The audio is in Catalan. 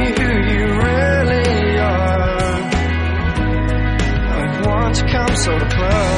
who you really are. I want to come so close.